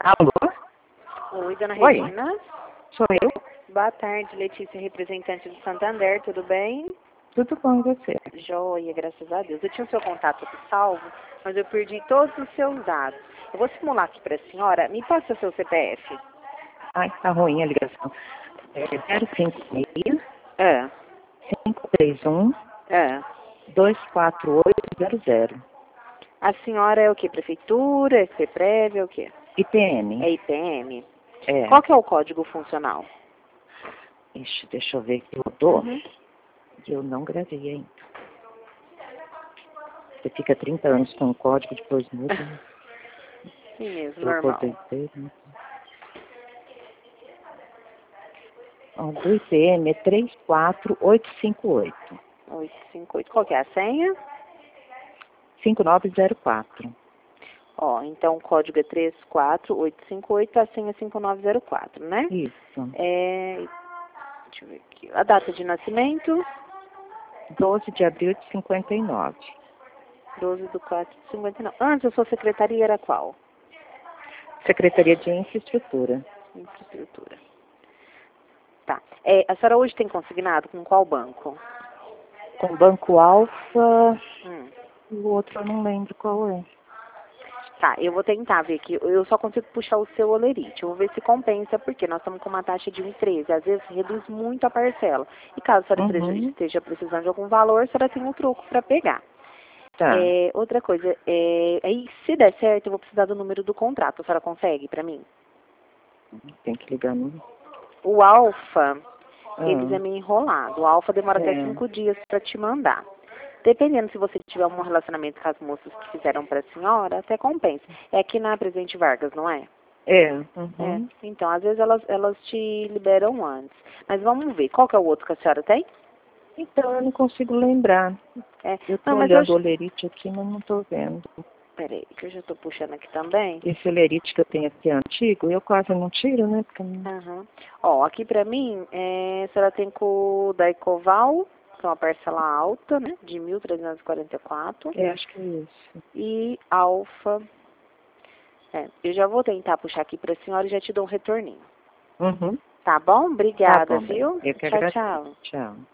Alô? Oi, dona Oi, Regina. sou eu? Boa tarde, Letícia, representante do Santander, tudo bem? Tudo bom e você? Joia, graças a Deus. Eu tinha o seu contato aqui salvo, mas eu perdi todos os seus dados. Eu vou simular aqui para a senhora. Me passa seu CPF. Ai, tá ruim a ligação. É 056 É, 531 é. 24800. A senhora é o quê? Prefeitura? É CPREV? É o quê? IPM. É IPM? É. Qual que é o código funcional? Ixi, deixa eu ver que mudou. Uhum. Eu não gravei ainda. Você fica 30 anos com o código, depois muda. Sim mesmo, Trocou normal. do IPM. Ó, do IPM é 34858. 858. Qual que é a senha? 5904. Ó, então o código é 34858, a senha é 5904, né? Isso. Deixa eu ver aqui. A data de nascimento, 12 de abril de 59. 12/4/59. Antes a sua secretaria era qual? Secretaria de Infraestrutura. Infraestrutura. Tá. A senhora hoje tem consignado com qual banco? Com Banco Alfa, Hum. o outro eu não lembro qual é. Tá, eu vou tentar ver aqui. Eu só consigo puxar o seu olerite. Eu vou ver se compensa, porque nós estamos com uma taxa de 1,13. Às vezes reduz muito a parcela. E caso a senhora esteja precisando de algum valor, a senhora tem um troco para pegar. Tá. Outra coisa, aí se der certo, eu vou precisar do número do contrato. A senhora consegue para mim? Tem que ligar no... O Alfa, eles é Ah, meio enrolado. O Alfa demora até 5 dias para te mandar. Dependendo se você tiver um relacionamento com as moças que fizeram para a senhora, até compensa. É aqui na Presidente Vargas, não é? É. É. Então, às vezes elas te liberam antes. Mas vamos ver. Qual que é o outro que a senhora tem? Então, eu não consigo lembrar. É. Eu tô Não, mas eu... olhando o olerite aqui, mas não tô vendo. Peraí, que eu já tô puxando aqui também. Esse olerite que eu tenho aqui é antigo, eu quase não tiro, né? Porque... Uhum. Ó, aqui pra mim, a senhora tem com o da Ecoval, que é uma parcela alta, né? De 1.344. acho que é isso. E Alfa. Eu já vou tentar puxar aqui pra senhora e já te dou um retorninho. Uhum. Tá bom? Tá Obrigada, bom, bem. viu? Eu que Tchau, agradeço. tchau. Tchau.